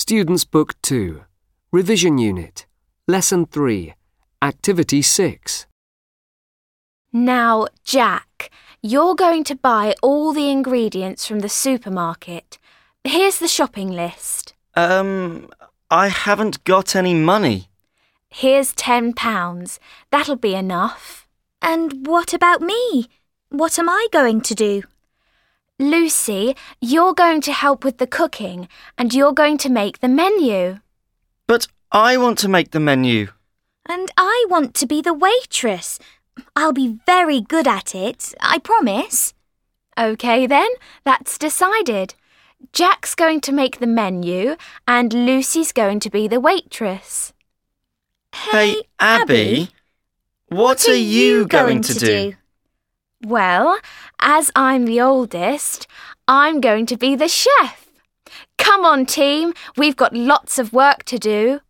Students' Book 2, Revision Unit, Lesson 3, Activity 6. Now, Jack, you're going to buy all the ingredients from the supermarket. Here's the shopping list. I haven't got any money. Here's £10. That'll be enough. And what about me? What am I going to do? Lucy, you're going to help with the cooking and you're going to make the menu. But I want to make the menu. And I want to be the waitress. I'll be very good at it, I promise. OK then, that's decided. Jack's going to make the menu and Lucy's going to be the waitress. Hey, Abby, what are you going to do? Well, as I'm the oldest, I'm going to be the chef. Come on, team, we've got lots of work to do.